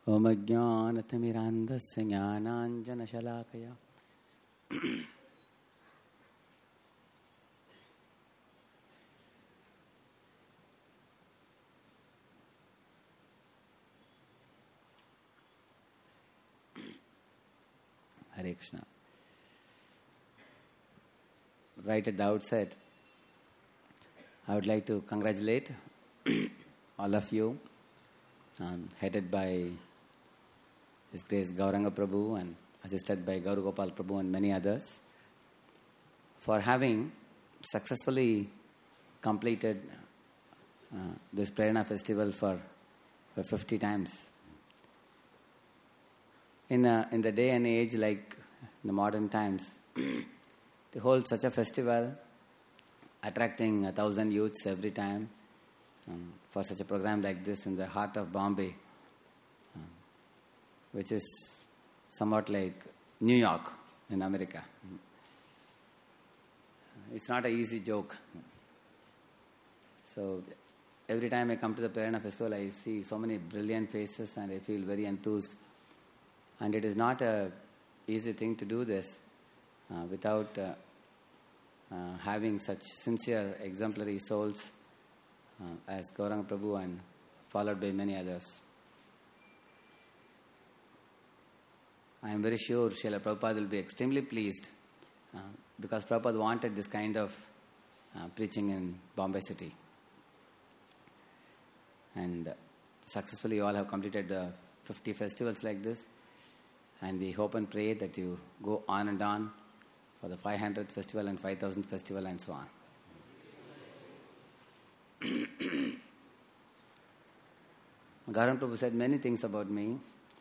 Om Ajnanathmirandhasya Jnananjanashalakaya Hare Krishna. Right at the outset, I would like to congratulate all of you, headed by His Grace Gauranga Prabhu and assisted by Gaur Gopal Prabhu and many others, for having successfully completed this Prerana festival for 50 times. In the day and age like the modern times, to hold such a festival, attracting 1,000 youths every time for such a program like this in the heart of Bombay, which is somewhat like New York in America. It's not an easy joke. So every time I come to the Prerana festival, I see so many brilliant faces and I feel very enthused. And it is not an easy thing to do this without having such sincere, exemplary souls as Gauranga Prabhu and followed by many others. I am very sure Srila Prabhupada will be extremely pleased because Prabhupada wanted this kind of preaching in Bombay city. And successfully you all have completed 50 festivals like this. And we hope and pray that you go on and on for the 500th festival and 5,000th festival and so on. Gauranga Prabhu said many things about me,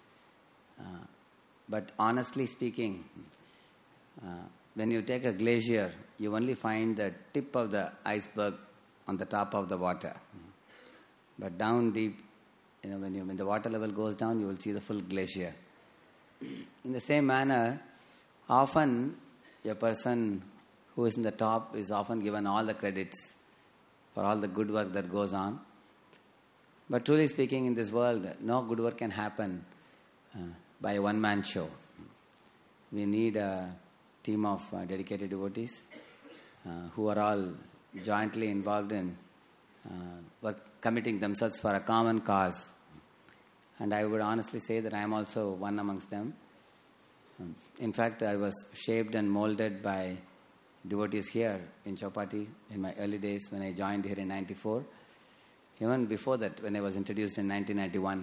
but honestly speaking, when you take a glacier, you only find the tip of the iceberg on the top of the water. But down deep, when the water level goes down, you will see the full glacier. In the same manner, often a person who is in the top is often given all the credits for all the good work that goes on. But truly speaking, in this world, no good work can happen by a one-man show. We need a team of dedicated devotees who are all jointly involved in committing themselves for a common cause. And I would honestly say that I am also one amongst them. In fact, I was shaped and molded by devotees here in Chowpatty in my early days when I joined here in 94. Even before that, when I was introduced in 1991.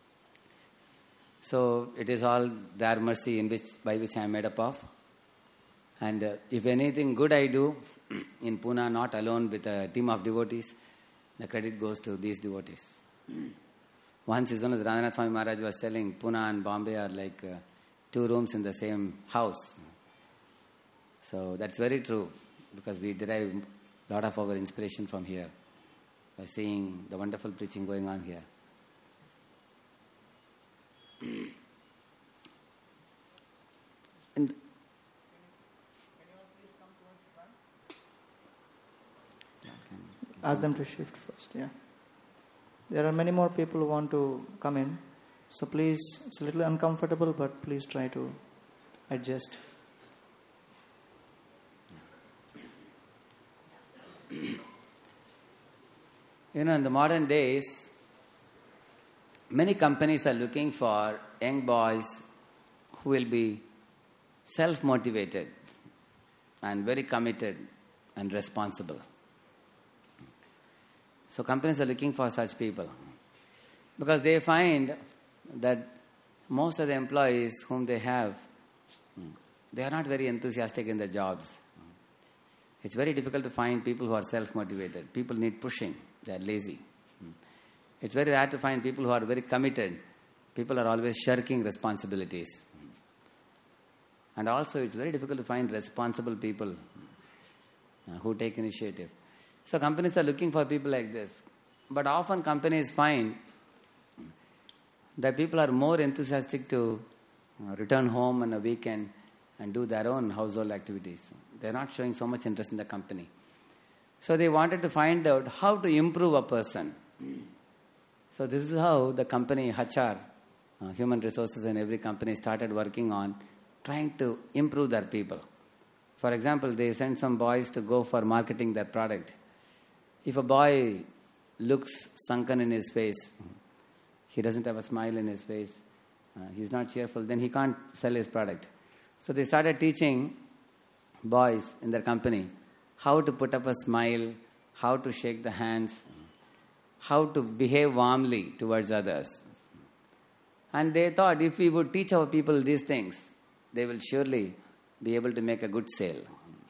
So it is all their mercy by which I am made up of. And if anything good I do in Pune, not alone with a team of devotees, the credit goes to these devotees. Once His Holiness Radhanath Swami Maharaj was telling Pune and Bombay are like two rooms in the same house. So that's very true because we derive a lot of our inspiration from here by seeing the wonderful preaching going on here. And ask them to shift first, yeah. There are many more people who want to come in. So please, it's a little uncomfortable, but please try to adjust. In the modern days, many companies are looking for young boys who will be self-motivated and very committed and responsible. So companies are looking for such people because they find that most of the employees whom they have, they are not very enthusiastic in their jobs. It's very difficult to find people who are self-motivated. People need pushing. They are lazy. It's very rare to find people who are very committed. People are always shirking responsibilities. And also it's very difficult to find responsible people who take initiative. So companies are looking for people like this. But often companies find that people are more enthusiastic to return home on a weekend and do their own household activities. They're not showing so much interest in the company. So they wanted to find out how to improve a person. So this is how the company HR human resources in every company started working on trying to improve their people. For example, they send some boys to go for marketing their product. If a boy looks sunken in his face, he doesn't have a smile in his face, he's not cheerful, then he can't sell his product. So they started teaching boys in their company how to put up a smile, how to shake the hands, how to behave warmly towards others. And they thought if we would teach our people these things, they will surely be able to make a good sale.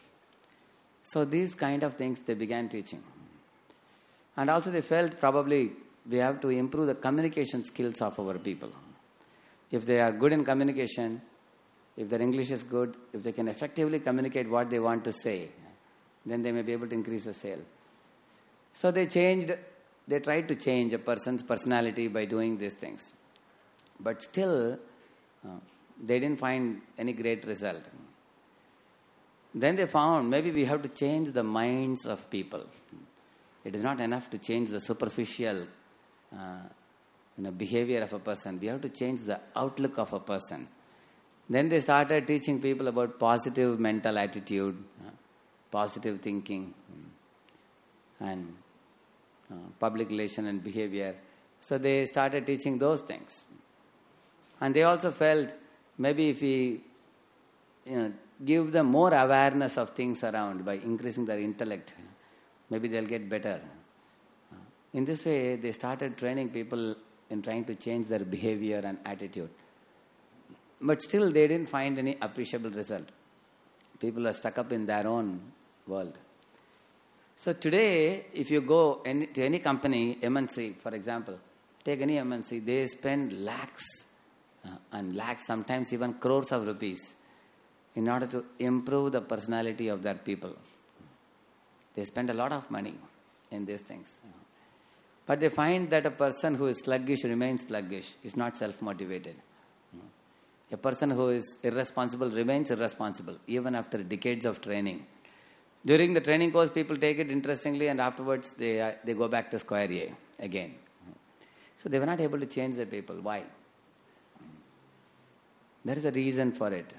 So these kind of things they began teaching. And also they felt probably we have to improve the communication skills of our people. If they are good in communication, if their English is good, if they can effectively communicate what they want to say, then they may be able to increase the sale. So they tried to change a person's personality by doing these things. But still, they didn't find any great result. Then they found maybe we have to change the minds of people. It is not enough to change the superficial behavior of a person. We have to change the outlook of a person. Then they started teaching people about positive mental attitude, positive thinking, and public relation and behavior. So they started teaching those things. And they also felt maybe if we give them more awareness of things around by increasing their intellect, maybe they'll get better. In this way, they started training people in trying to change their behavior and attitude. But still, they didn't find any appreciable result. People are stuck up in their own world. So today, if you go to any company, MNC, for example, take any MNC, they spend lakhs and lakhs, sometimes even crores of rupees in order to improve the personality of their people. They spend a lot of money in these things. But they find that a person who is sluggish remains sluggish, is not self-motivated. A person who is irresponsible remains irresponsible, even after decades of training. During the training course, people take it interestingly, and afterwards they go back to square A again. So they were not able to change the people. Why? There is a reason for it.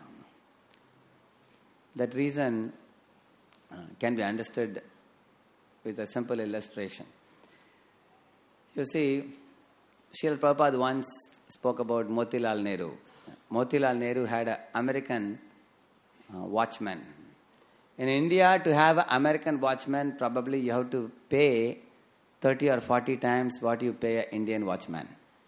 That reason can be understood with a simple illustration. You see, Srila Prabhupada once spoke about Motilal Nehru. Motilal Nehru had an American watchman. In India, to have an American watchman, probably you have to pay 30 or 40 times what you pay an Indian watchman.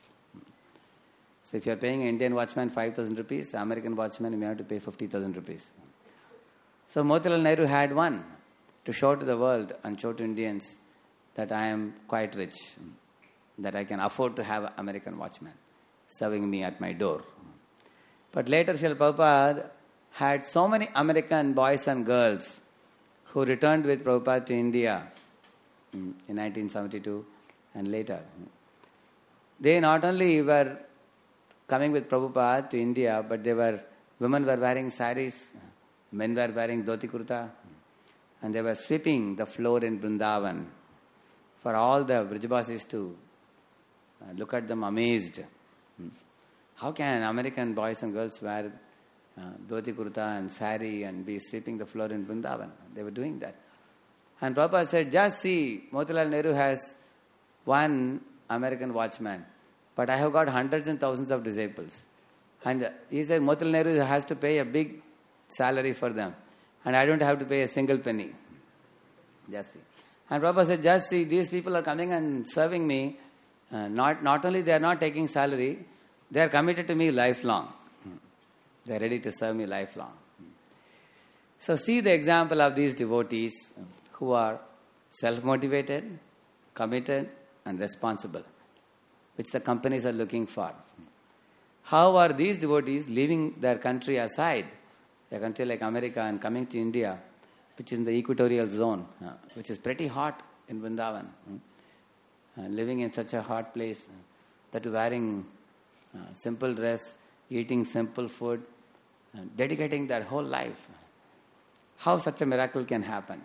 So if you are paying an Indian watchman 5,000 rupees, American watchman, you may have to pay 50,000 rupees. So Motilal Nehru had one to show to the world and show to Indians that I am quite rich, that I can afford to have an American watchman serving me at my door. But later, Srila Prabhupada had so many American boys and girls who returned with Prabhupada to India in 1972 and later. They not only were coming with Prabhupada to India, but women were wearing saris, men were wearing dhoti kurta, and they were sweeping the floor in Vrindavan for all the Vrijabasis to look at them amazed. How can American boys and girls wear dhoti kurta and sari and be sweeping the floor in Vrindavan? They were doing that. And Prabhupada said, just see, Motilal Nehru has one American watchman, but I have got hundreds and thousands of disciples. And he said, Motilal Nehru has to pay a big salary for them, and I don't have to pay a single penny. Just see. And Prabhupada said, just see, these people are coming and serving me. Not only they are not taking salary, they are committed to me lifelong. They are ready to serve me lifelong. So see the example of these devotees who are self-motivated, committed, and responsible, which the companies are looking for. How are these devotees leaving their country aside, a country like America, and coming to India, which is in the equatorial zone, which is pretty hot in Vrindavan, living in such a hot place, that wearing simple dress, eating simple food, dedicating their whole life. How such a miracle can happen?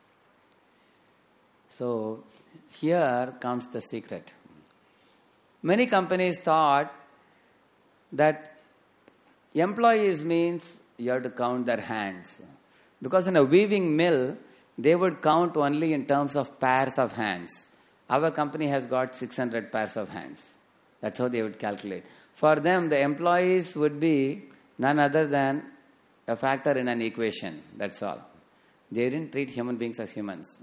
So here comes the secret. Many companies thought that employees means you have to count their hands. Because in a weaving mill, they would count only in terms of pairs of hands. Our company has got 600 pairs of hands. That's how they would calculate. For them, the employees would be none other than a factor in an equation. That's all. They didn't treat human beings as humans.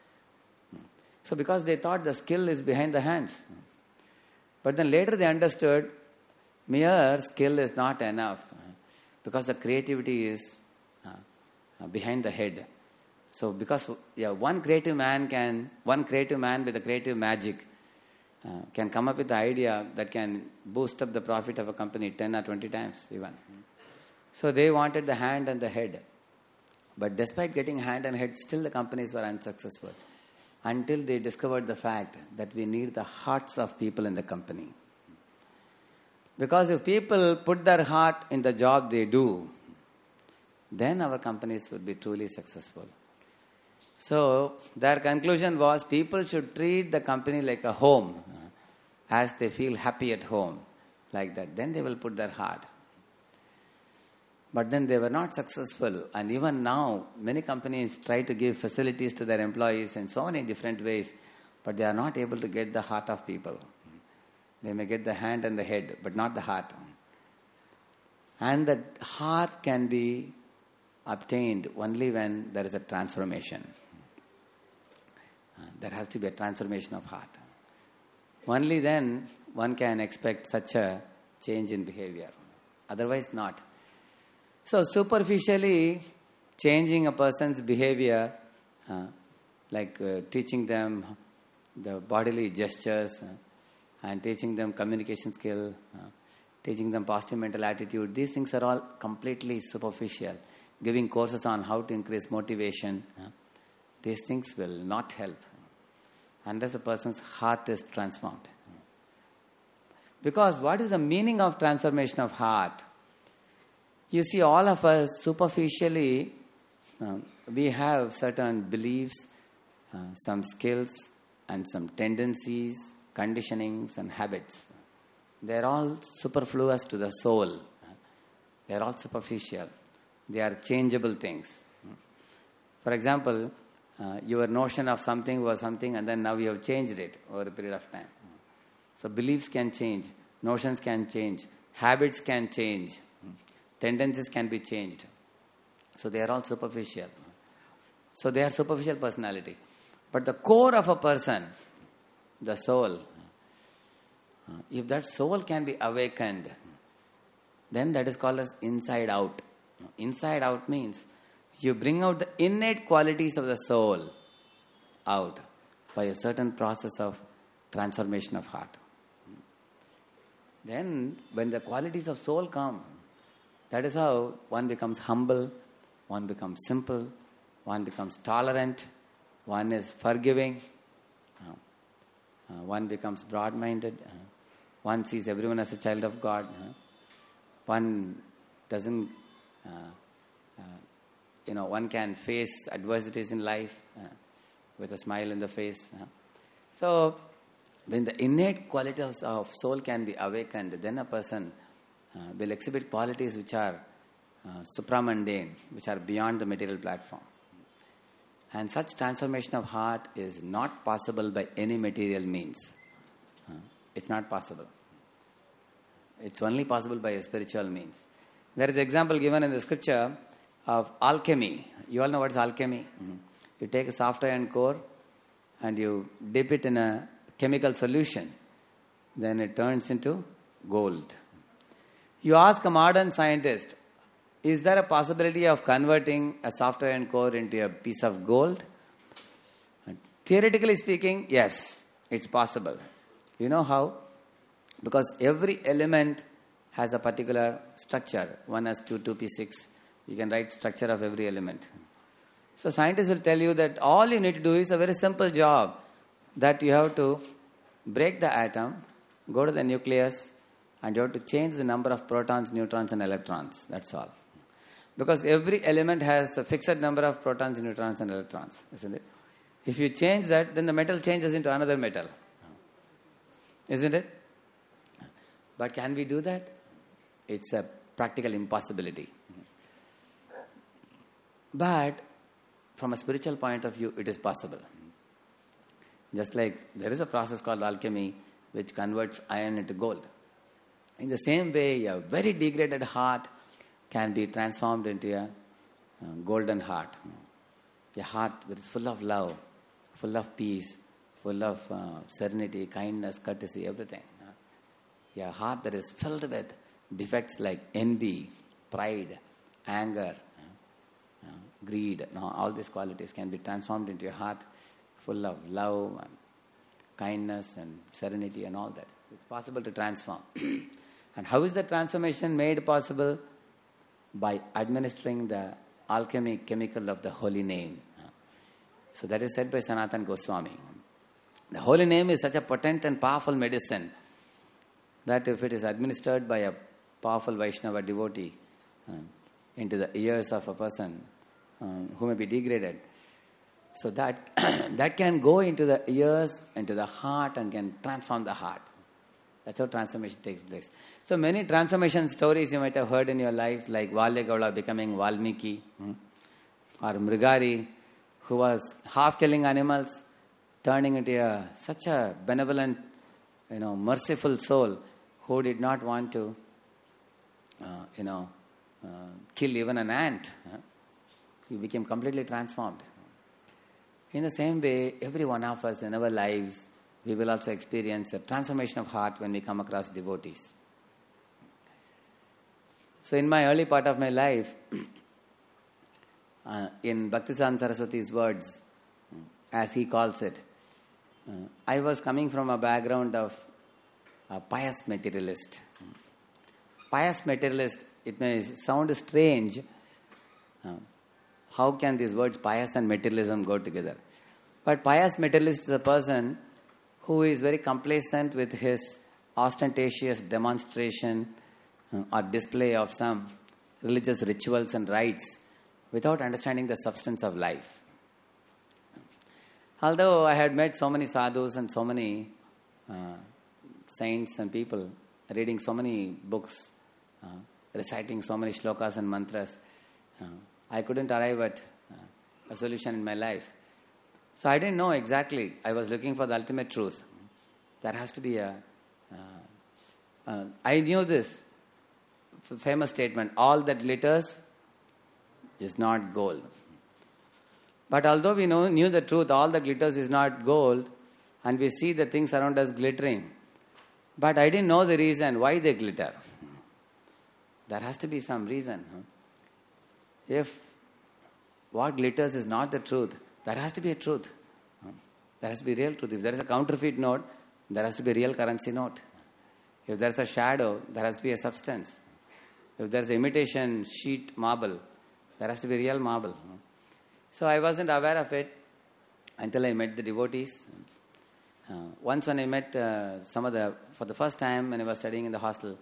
So because they thought the skill is behind the hands. But then later they understood mere skill is not enough. Because the creativity is behind the head. So because one creative man with a creative magic can come up with the idea that can boost up the profit of a company 10 or 20 times even. So they wanted the hand and the head. But despite getting hand and head, still the companies were unsuccessful. Until they discovered the fact that we need the hearts of people in the company. Because if people put their heart in the job they do, then our companies would be truly successful. So their conclusion was people should treat the company like a home, as they feel happy at home, like that. Then they will put their heart. But then they were not successful. And even now, many companies try to give facilities to their employees in so many different ways, but they are not able to get the heart of people. They may get the hand and the head, but not the heart. And the heart can be obtained only when there is a transformation. There has to be a transformation of heart. Only then one can expect such a change in behavior. Otherwise not. So superficially changing a person's behavior, like teaching them the bodily gestures and teaching them communication skill, teaching them positive mental attitude, these things are all completely superficial. Giving courses on how to increase motivation, these things will not help unless a person's heart is transformed. Because what is the meaning of transformation of heart? You see, all of us superficially, we have certain beliefs, some skills, and some tendencies, conditionings, and habits. They are all superfluous to the soul. They are all superficial. They are changeable things. For example, your notion of something was something and then now you have changed it over a period of time. So beliefs can change, notions can change, habits can change, tendencies can be changed. So they are all superficial. So they are superficial personality. But the core of a person, the soul, if that soul can be awakened, then that is called as inside out. Inside out means you bring out the innate qualities of the soul out by a certain process of transformation of heart. Then when the qualities of soul come, that is how one becomes humble, one becomes simple, one becomes tolerant, one is forgiving, one becomes broad-minded, one sees everyone as a child of God, one doesn't one can face adversities in life with a smile in the face. So, when the innate qualities of soul can be awakened, then a person will exhibit qualities which are supramundane, which are beyond the material platform. And such transformation of heart is not possible by any material means. It's not possible. It's only possible by a spiritual means. There is an example given in the scripture of alchemy. You all know what is alchemy? You take a soft iron core and you dip it in a chemical solution. Then it turns into gold. You ask a modern scientist, is there a possibility of converting a soft iron core into a piece of gold? Theoretically speaking, yes, it's possible. You know how? Because every element has a particular structure. 1 has 2, 2p6. You can write structure of every element. So scientists will tell you that all you need to do is a very simple job. That you have to break the atom, go to the nucleus, and you have to change the number of protons, neutrons, and electrons. That's all. Because every element has a fixed number of protons, neutrons, and electrons, isn't it? If you change that, then the metal changes into another metal. Isn't it? But can we do that? it's a practical impossibility. But from a spiritual point of view, it is possible. Just like there is a process called alchemy which converts iron into gold. In the same way, a very degraded heart can be transformed into a golden heart. A heart that is full of love, full of peace, full of serenity, kindness, courtesy, everything. A heart that is filled with defects like envy, pride, anger, greed. All these qualities can be transformed into a heart full of love and kindness and serenity and all that. It's possible to transform. And how is the transformation made possible? By administering the alchemic chemical of the holy name. So that is said by Sanatana Goswami. The holy name is such a potent and powerful medicine that if it is administered by a powerful Vaishnava devotee into the ears of a person who may be degraded, so that that can go into the ears, into the heart, and can transform the heart. That's how transformation takes place. So many transformation stories you might have heard in your life, like Valya becoming Valmiki, or Mrigari, who was half killing animals, turning into such a benevolent, merciful soul who did not want to, kill even an ant. He became completely transformed. In the same way, every one of us in our lives, we will also experience a transformation of heart when we come across devotees. So in my early part of my life, in Bhaktisiddhanta Saraswati's words, as he calls it, I was coming from a background of a pious materialist. Pious materialist, it may sound strange. How can these words pious and materialism go together? But pious materialist is a person who is very complacent with his ostentatious demonstration or display of some religious rituals and rites without understanding the substance of life. Although I had met so many sadhus and so many saints and people, reading so many books, reciting so many shlokas and mantras, I couldn't arrive at a solution in my life. So I didn't know exactly. I was looking for the ultimate truth. There has to be I knew this famous statement, all that glitters is not gold. But although we knew the truth, all that glitters is not gold, and we see the things around us glittering, but I didn't know the reason why they glitter. There has to be some reason. If what glitters is not the truth, there has to be a truth. There has to be real truth. If there is a counterfeit note, there has to be a real currency note. If there is a shadow, there has to be a substance. If there is an imitation sheet marble, there has to be real marble. So I wasn't aware of it until I met the devotees. Once when I met for the first time when I was studying in the hostel,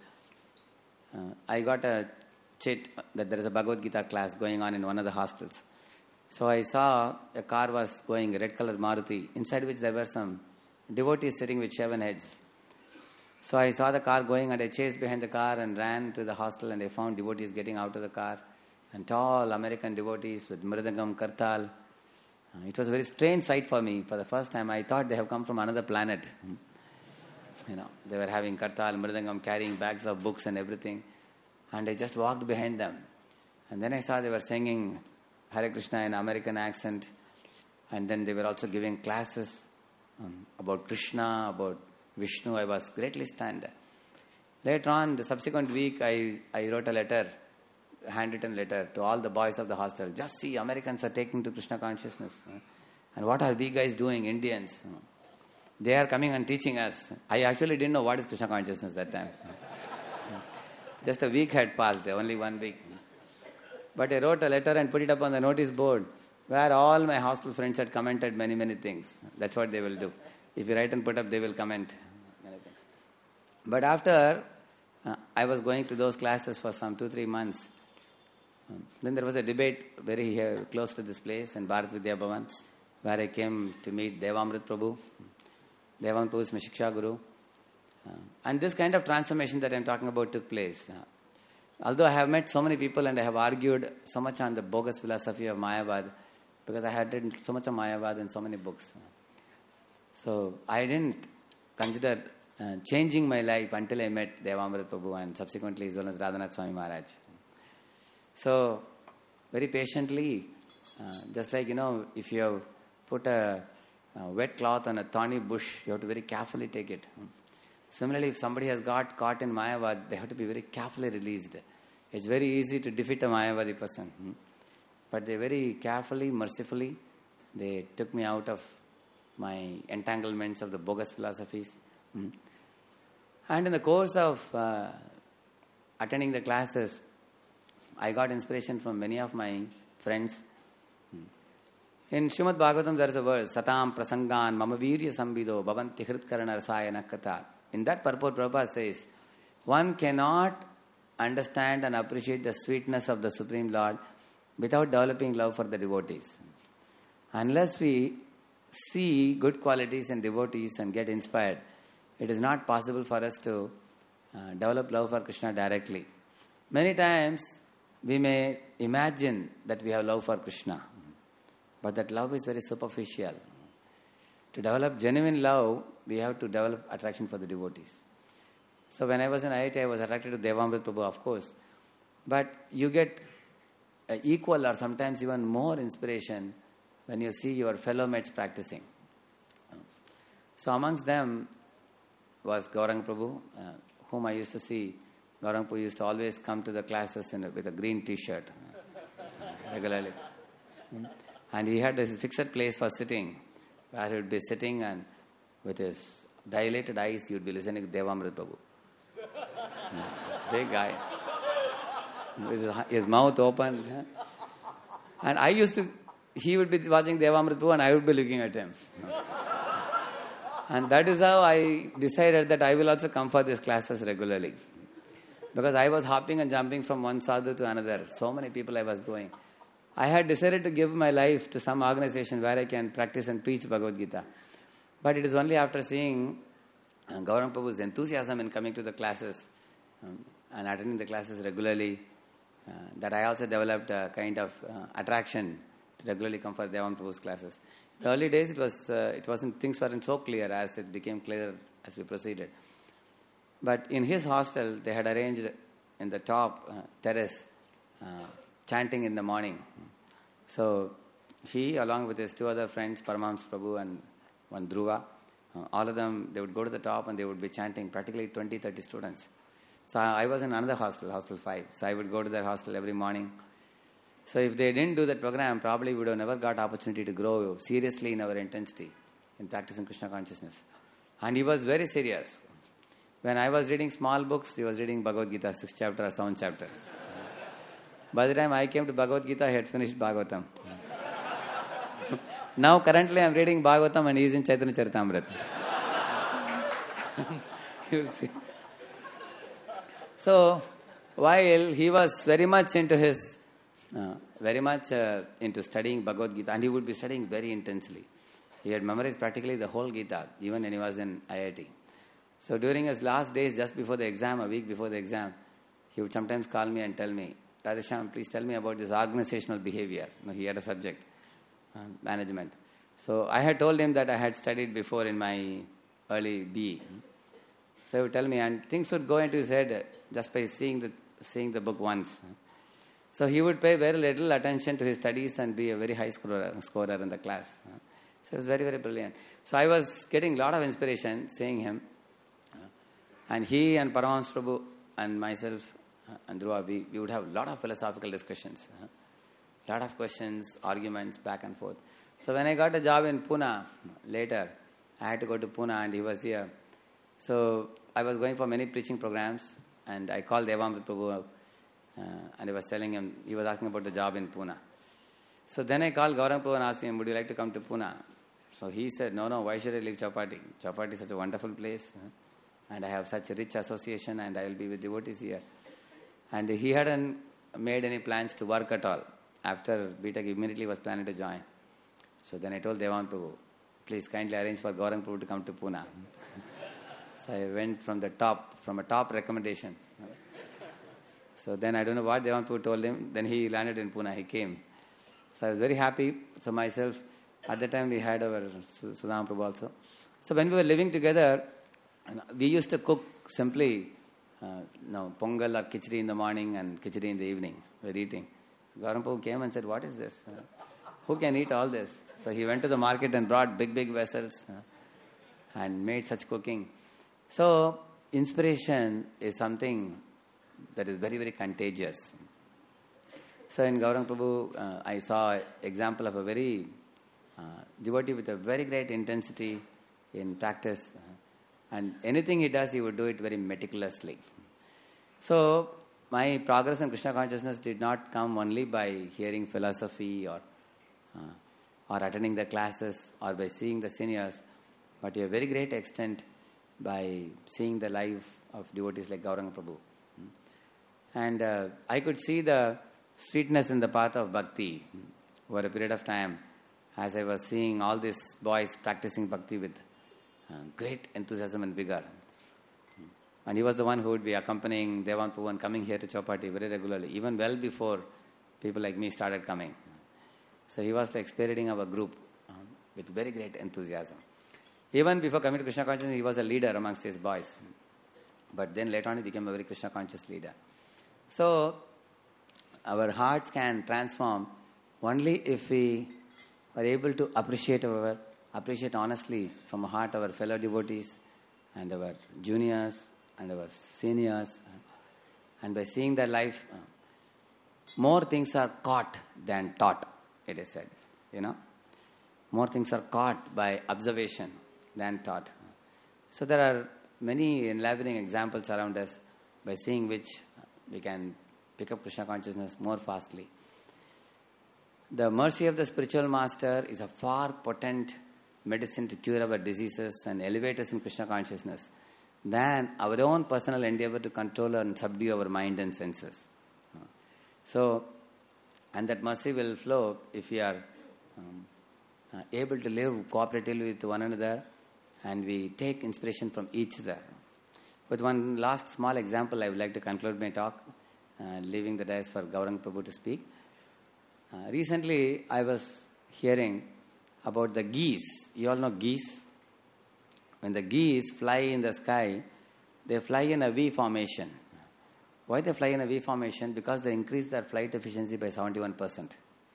I got a chit that there is a Bhagavad Gita class going on in one of the hostels. So I saw a car was going, a red colored Maruti, inside which there were some devotees sitting with shaven heads. So I saw the car going and I chased behind the car and ran to the hostel, and I found devotees getting out of the car, and tall American devotees with mridangam, kartal. It was a very strange sight for me. For the first time, I thought they have come from another planet. They were having kartal, mridangam, carrying bags of books and everything. And I just walked behind them. And then I saw they were singing Hare Krishna in American accent. And then they were also giving classes about Krishna, about Vishnu. I was greatly stunned. Later on, the subsequent week, I wrote a letter, a handwritten letter to all the boys of the hostel. Just see, Americans are taking to Krishna consciousness. And what are we guys doing, Indians? They are coming and teaching us. I actually didn't know what is Krishna consciousness that time. Just a week had passed, only 1 week. But I wrote a letter and put it up on the notice board where all my hostel friends had commented many, many things. That's what they will do. If you write and put up, they will comment many things. But after I was going to those classes for some 2-3 months, then there was a debate very close to this place in Bharat Vidya Bhavan, where I came to meet Devamrit Prabhu. Devamrit Prabhu is my Shiksha Guru. And this kind of transformation that I'm talking about took place. although I have met so many people and I have argued so much on the bogus philosophy of Mayavad, because I had written so much of Mayavad in so many books. So I didn't consider changing my life until I met Devamrit Prabhu and subsequently as well as Radhanath Swami Maharaj. So very patiently, just like, if you have put a wet cloth on a thorny bush, you have to very carefully take it. Similarly, if somebody has got caught in Mayavad, they have to be very carefully released. It's very easy to defeat a Mayavadi person. But they very carefully, mercifully, they took me out of my entanglements of the bogus philosophies. And in the course of attending the classes, I got inspiration from many of my friends. In Srimad Bhagavatam, there is a verse, Satam prasangan mama virya samvido bhavanti hritkarana rasayana kata. In that purport, Prabhupada says, one cannot understand and appreciate the sweetness of the Supreme Lord without developing love for the devotees. Unless we see good qualities in devotees and get inspired, it is not possible for us to develop love for Krishna directly. Many times, we may imagine that we have love for Krishna, but that love is very superficial. To develop genuine love, we have to develop attraction for the devotees. So when I was in IIT, I was attracted to Devamrit Prabhu, of course. But you get equal or sometimes even more inspiration when you see your fellow mates practicing. So amongst them was Gauranga Prabhu, whom I used to see. Gauranga Prabhu used to always come to the classes with a green t-shirt regularly. And he had this fixed place for sitting, where he would be sitting and with his dilated eyes, he would be listening to Devamrit Prabhu. Big eyes. With his mouth open. And he would be watching Devamrit Prabhu and I would be looking at him. And that is how I decided that I will also come for these classes regularly. Because I was hopping and jumping from one sadhu to another. So many people I was going. I had decided to give my life to some organization where I can practice and preach Bhagavad Gita. But it is only after seeing Gauranga Prabhu's enthusiasm in coming to the classes and attending the classes regularly that I also developed a kind of attraction to regularly come for Devamrit Prabhu's classes. In the early days, things weren't so clear as it became clearer as we proceeded. But in his hostel, they had arranged in the top terrace chanting in the morning. So he, along with his two other friends, Paramahamsa Prabhu and one Dhruva, all of them, they would go to the top and they would be chanting, practically 20-30 students. So I was in another hostel, Hostel 5. So I would go to their hostel every morning. So if they didn't do that program, probably we would have never got opportunity to grow seriously in our intensity in practicing Krishna consciousness. And he was very serious. When I was reading small books, he was reading Bhagavad Gita, 6th chapter or 7th chapter. By the time I came to Bhagavad Gita, he had finished Bhagavatam. Now currently I am reading Bhagavatam and he is in Chaitanya Charitamrita. You will see. So, while he was very much into studying Bhagavad Gita, and he would be studying very intensely. He had memorized practically the whole Gita, even when he was in IIT. So during his last days, just before the exam, a week before the exam, he would sometimes call me and tell me, Radheshyam, please tell me about this organizational behavior. He had a subject, management. So I had told him that I had studied before in my early BE. So he would tell me, and things would go into his head just by seeing the book once. So he would pay very little attention to his studies and be a very high scorer in the class. So it was very, very brilliant. So I was getting a lot of inspiration seeing him. And he and Paramahamsa Prabhu and myself and Dhruva, we would have a lot of philosophical discussions. A lot of questions, arguments, back and forth. So when I got a job in Pune later, I had to go to Pune and he was here. So I was going for many preaching programs and I called Devamrit Prabhu and I was telling him, he was asking about the job in Pune. So then I called Gauranga Prabhu and asked him, would you like to come to Pune? So he said, no, why should I leave Chowpatty? Chowpatty is such a wonderful place and I have such a rich association and I will be with devotees here. And he hadn't made any plans to work at all. After BTech, he immediately was planning to join. So then I told Devamrit Prabhu, please kindly arrange for Gauranga Prabhu to come to Pune. So I went from a top recommendation. So then I don't know what Devan Prabhu told him. Then he landed in Pune. He came. So I was very happy. So myself, at that time we had our Sudhama Prabhu also. So when we were living together, we used to cook simply, pongal or khichdi in the morning and khichdi in the evening. We were eating. So Gauranga Prabhu came and said, "What is this? Who can eat all this?" So he went to the market and brought big vessels and made such cooking. So inspiration is something that is very, very contagious. So in Gauranga Prabhu, I saw example of a very devotee with a very great intensity in practice. And anything he does, he would do it very meticulously. So my progress in Krishna consciousness did not come only by hearing philosophy or attending the classes or by seeing the seniors, but to a very great extent by seeing the life of devotees like Gauranga Prabhu. And I could see the sweetness in the path of bhakti over a period of time as I was seeing all these boys practicing bhakti with great enthusiasm and vigor. And he was the one who would be accompanying Devan Prabhu and coming here to Chowpatty very regularly, even well before people like me started coming. So he was like spearheading our group with very great enthusiasm. Even before coming to Krishna consciousness, he was a leader amongst his boys. But then later on, he became a very Krishna conscious leader. So our hearts can transform only if we are able to appreciate honestly from a heart our fellow devotees and our juniors and our seniors. And by seeing their life, more things are caught than taught, it is said. More things are caught by observation than taught. So there are many enlivening examples around us by seeing which we can pick up Krishna consciousness more fastly. The mercy of the spiritual master is a far potent medicine to cure our diseases and elevate us in Krishna consciousness than our own personal endeavor to control and subdue our mind and senses. So, and that mercy will flow if we are able to live cooperatively with one another and we take inspiration from each other. With one last small example, I would like to conclude my talk, leaving the dais for Gauranga Prabhu to speak. Recently, I was hearing about the geese. You all know geese? When the geese fly in the sky, they fly in a V formation. Why they fly in a V formation? Because they increase their flight efficiency by 71%.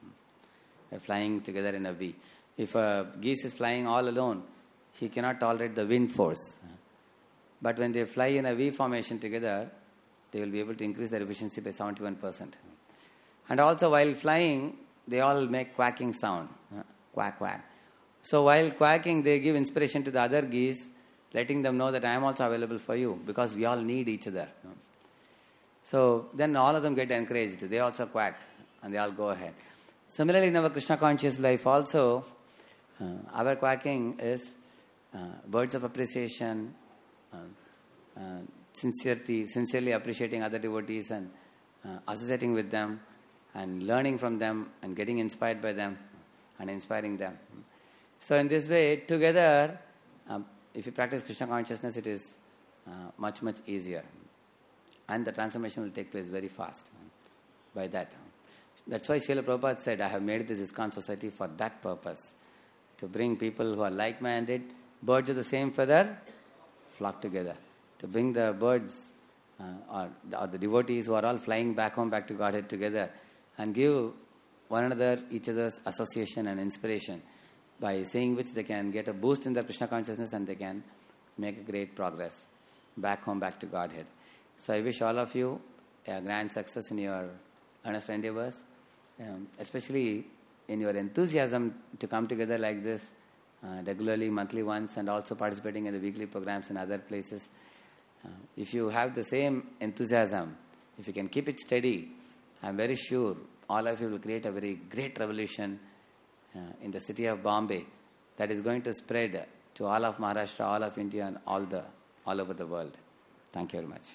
By flying together in a V. If a geese is flying all alone, he cannot tolerate the wind force. But when they fly in a V formation together, they will be able to increase their efficiency by 71%. And also while flying, they all make quacking sound. Quack, quack. So while quacking, they give inspiration to the other geese, letting them know that I am also available for you, because we all need each other. So then all of them get encouraged. They also quack and they all go ahead. Similarly, in our Krishna conscious life also, our quacking is words of appreciation, sincerely appreciating other devotees and associating with them and learning from them and getting inspired by them and inspiring them. So in this way, together, if you practice Krishna consciousness, it is much, much easier. And the transformation will take place very fast by that. That's why Srila Prabhupada said, I have made this ISKCON society for that purpose. To bring people who are like-minded, birds of the same feather, flock together. To bring the birds or the devotees who are all flying back home, back to Godhead together and give one another, each other's association and inspiration, by saying which they can get a boost in their Krishna consciousness and they can make a great progress back home, back to Godhead. So I wish all of you a grand success in your earnest endeavors, especially in your enthusiasm to come together like this regularly, monthly once, and also participating in the weekly programs in other places. If you have the same enthusiasm, if you can keep it steady, I am very sure all of you will create a very great revolution in the city of Bombay that is going to spread to all of Maharashtra, all of India, and all over the world. Thank you very much.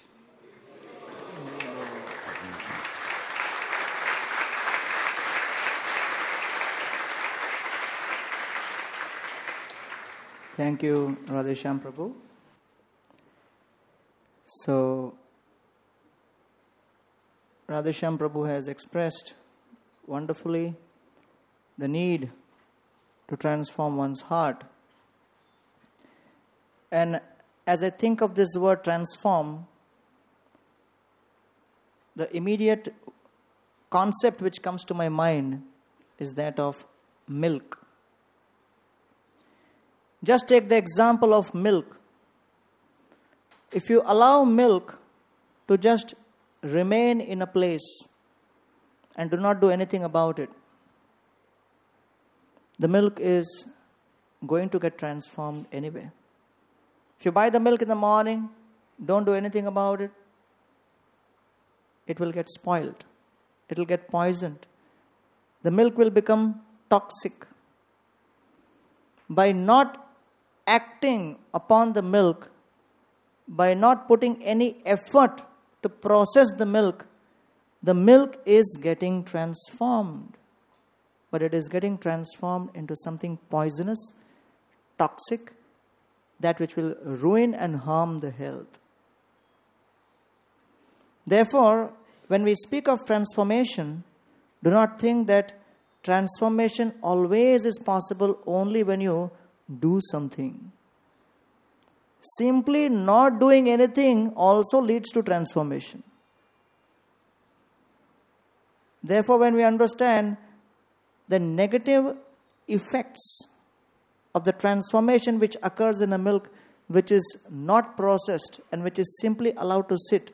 Thank you, Radheshyam Prabhu. So, Radheshyam Prabhu has expressed wonderfully the need to transform one's heart. And as I think of this word transform, the immediate concept which comes to my mind is that of milk. Just take the example of milk. If you allow milk to just remain in a place and do not do anything about it, the milk is going to get transformed anyway. If you buy the milk in the morning, don't do anything about it, it will get spoiled. It will get poisoned. The milk will become toxic. By not acting upon the milk, by not putting any effort to process the milk is getting transformed. But it is getting transformed into something poisonous, toxic, that which will ruin and harm the health. Therefore, when we speak of transformation, do not think that transformation always is possible only when you do something. Simply not doing anything also leads to transformation. Therefore, when we understand the negative effects of the transformation which occurs in a milk which is not processed and which is simply allowed to sit,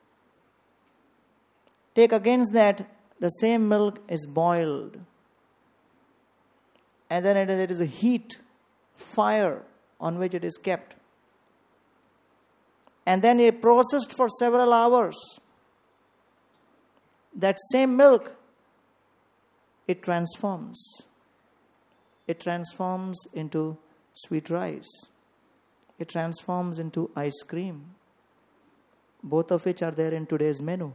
take against that the same milk is boiled, and then there is a heat, fire on which it is kept, and then it processed for several hours. That same milk, it transforms. It transforms into sweet rice. It transforms into ice cream, both of which are there in today's menu.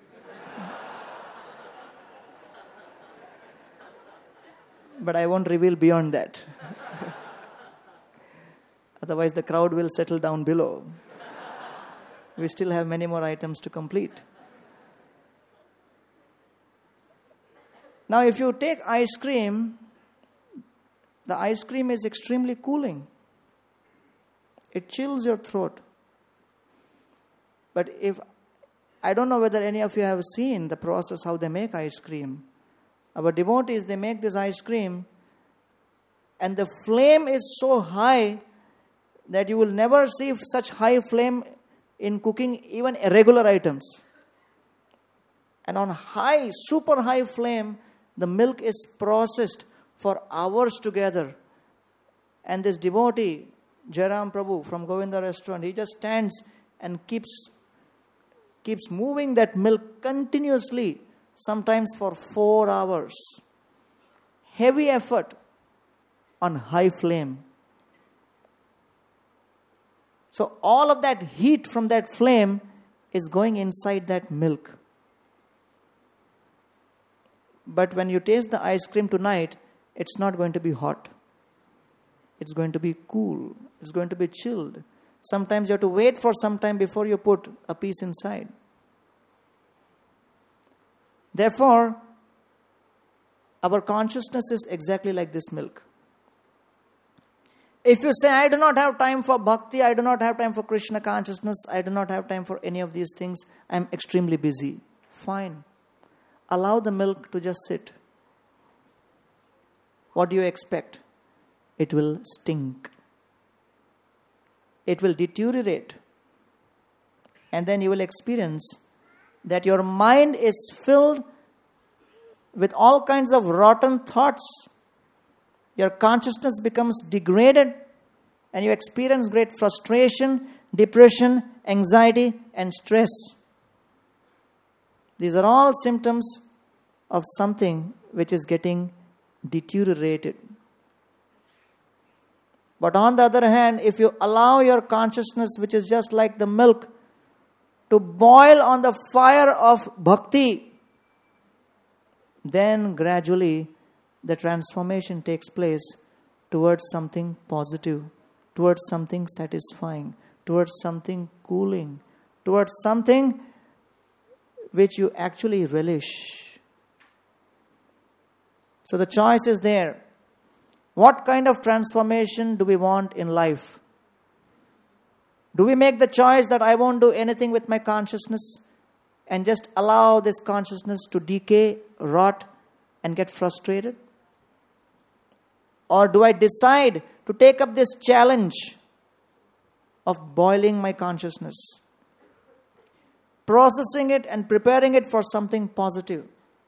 But I won't reveal beyond that. Otherwise, the crowd will settle down below. We still have many more items to complete. Now, if you take ice cream, the ice cream is extremely cooling. It chills your throat. But I don't know whether any of you have seen the process how they make ice cream. Our devotees, they make this ice cream, and the flame is so high that you will never see such high flame in cooking even irregular items. And on high, super high flame, the milk is processed for hours together. And this devotee, Jairam Prabhu from Govinda restaurant, he just stands and keeps moving that milk continuously, sometimes for 4 hours. Heavy effort on high flame. So all of that heat from that flame is going inside that milk. But when you taste the ice cream tonight, it's not going to be hot. It's going to be cool. It's going to be chilled. Sometimes you have to wait for some time before you put a piece inside. Therefore, our consciousness is exactly like this milk. If you say, I do not have time for bhakti, I do not have time for Krishna consciousness, I do not have time for any of these things, I am extremely busy. Fine. Allow the milk to just sit. What do you expect? It will stink. It will deteriorate. And then you will experience that your mind is filled with all kinds of rotten thoughts. Your consciousness becomes degraded, and you experience great frustration, depression, anxiety, and stress. These are all symptoms of something which is getting deteriorated. But on the other hand, if you allow your consciousness, which is just like the milk, to boil on the fire of bhakti, then gradually the transformation takes place towards something positive, towards something satisfying, towards something cooling, towards something which you actually relish. So the choice is there. What kind of transformation do we want in life? Do we make the choice that I won't do anything with my consciousness and just allow this consciousness to decay, rot, and get frustrated? Or do I decide to take up this challenge of boiling my consciousness, processing it and preparing it for something positive?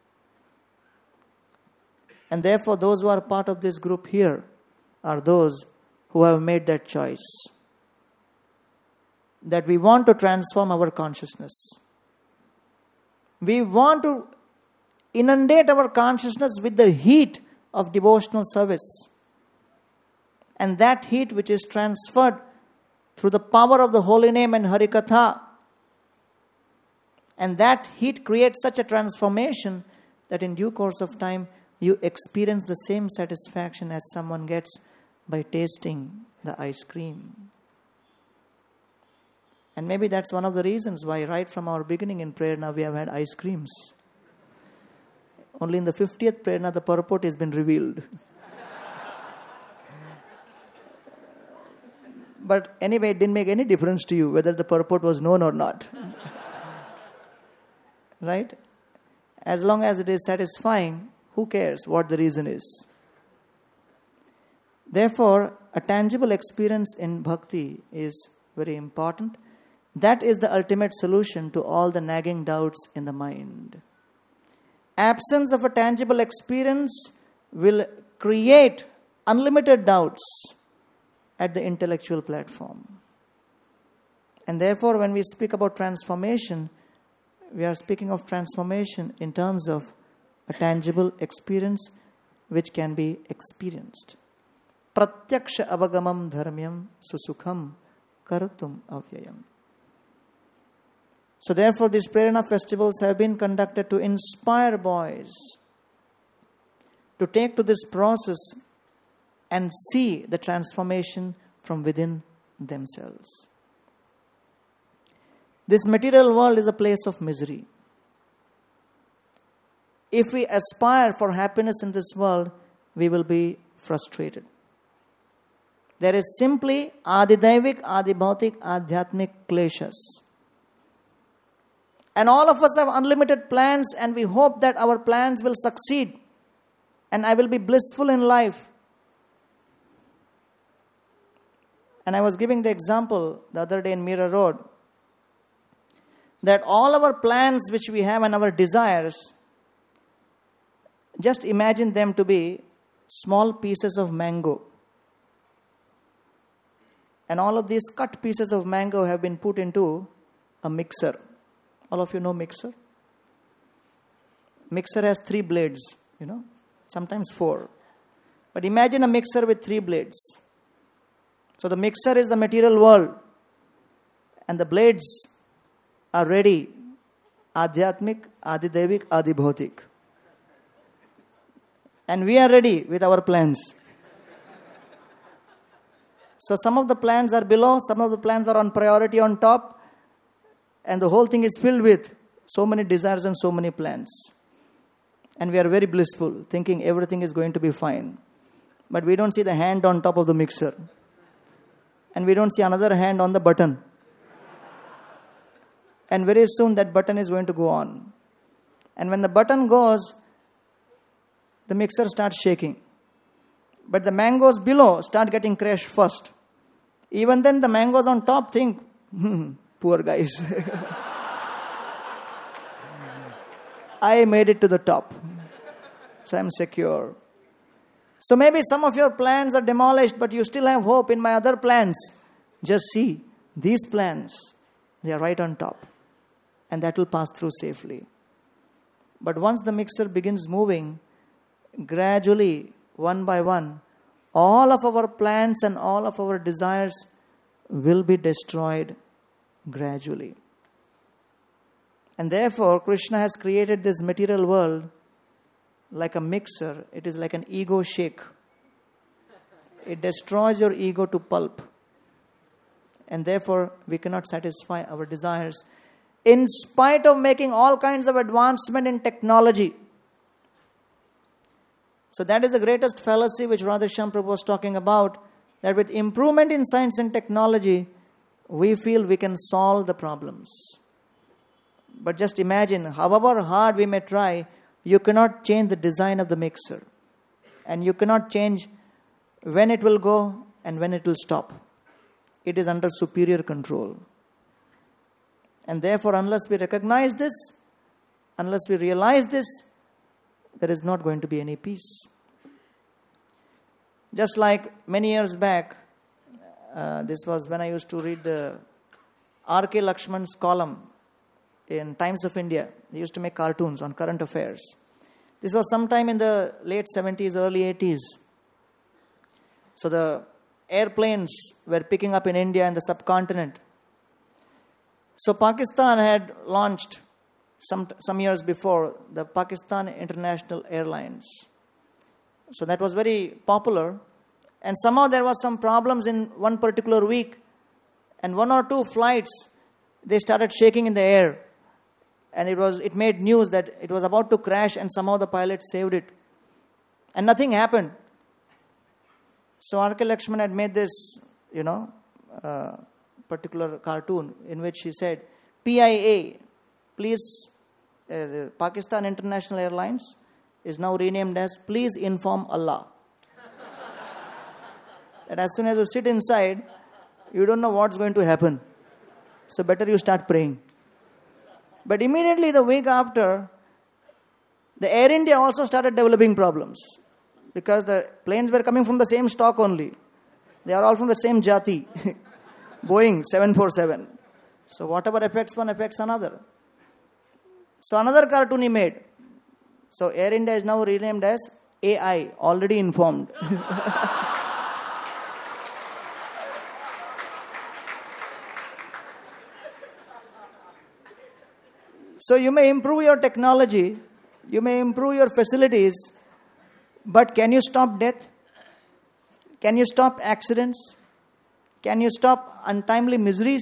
And therefore, those who are part of this group here are those who have made that choice. That we want to transform our consciousness. We want to inundate our consciousness with the heat of devotional service. And that heat which is transferred through the power of the holy name and Harikatha. And that heat creates such a transformation that in due course of time, you experience the same satisfaction as someone gets by tasting the ice cream. And maybe that's one of the reasons why right from our beginning in Prerna we have had ice creams. Only in the 50th Prerna the purport has been revealed. But anyway, it didn't make any difference to you whether the purport was known or not. Right? As long as it is satisfying, who cares what the reason is? Therefore, a tangible experience in bhakti is very important. That is the ultimate solution to all the nagging doubts in the mind. Absence of a tangible experience will create unlimited doubts at the intellectual platform. And therefore, when we speak about transformation, we are speaking of transformation in terms of a tangible experience which can be experienced. Pratyaksha avagamam dharmyam susukham karatum avyayam. So therefore, these Prerna festivals have been conducted to inspire boys to take to this process and see the transformation from within themselves. This material world is a place of misery. If we aspire for happiness in this world, we will be frustrated. There is simply Adidaivik, Adibhautik, Adhyatmik kleshas. And all of us have unlimited plans and we hope that our plans will succeed and I will be blissful in life. And I was giving the example the other day in Mira Road that all our plans which we have and our desires, just imagine them to be small pieces of mango. And all of these cut pieces of mango have been put into a mixer. All of you know mixer? Mixer has 3 blades, sometimes 4. But imagine a mixer with 3 blades. So the mixer is the material world. And the blades are ready. Adhyatmik, Adidevik, Adibhautik. And we are ready with our plans. So some of the plans are below, some of the plans are on priority on top. And the whole thing is filled with so many desires and so many plans. And we are very blissful, thinking everything is going to be fine. But we don't see the hand on top of the mixer. And we don't see another hand on the button. And very soon that button is going to go on. And when the button goes, the mixer starts shaking. But the mangoes below start getting crushed first. Even then the mangoes on top think, poor guys. I made it to the top. So I'm secure. So maybe some of your plans are demolished, but you still have hope in my other plans. Just see, these plans, they are right on top. And that will pass through safely. But once the mixer begins moving, gradually, one by one, all of our plans and all of our desires will be destroyed gradually. And therefore, Krishna has created this material world like a mixer. It is like an ego shake. It destroys your ego to pulp. And therefore, we cannot satisfy our desires. in spite of making all kinds of advancement in technology. So that is the greatest fallacy which Radheshyam Prabhu was talking about, that with improvement in science and technology, we feel we can solve the problems. But just imagine, however hard we may try, you cannot change the design of the mixer. And you cannot change when it will go and when it will stop. It is under superior control. And therefore, unless we recognize this, unless we realize this, there is not going to be any peace. Just like many years back, this was when I used to read the R.K. Lakshman's column in Times of India. They used to make cartoons on current affairs. This was sometime in the late 70s, early 80s. So the airplanes were picking up in India and the subcontinent. So Pakistan had launched some years before the Pakistan International Airlines. So that was very popular. And somehow there was some problems in one particular week. And one or two flights, they started shaking in the air. And it made news that it was about to crash, and somehow the pilot saved it. And nothing happened. So R.K. Lakshman had made this, particular cartoon in which he said, PIA, please, the Pakistan International Airlines is now renamed as Please Inform Allah. That as soon as you sit inside, you don't know what's going to happen. So better you start praying. But immediately the week after, the Air India also started developing problems. Because the planes were coming from the same stock only. They are all from the same jati. Boeing 747. So whatever affects one affects another. So another cartoon he made. So Air India is now renamed as AI, already informed. So you may improve your technology, you may improve your facilities, but can you stop death? Can you stop accidents? Can you stop untimely miseries?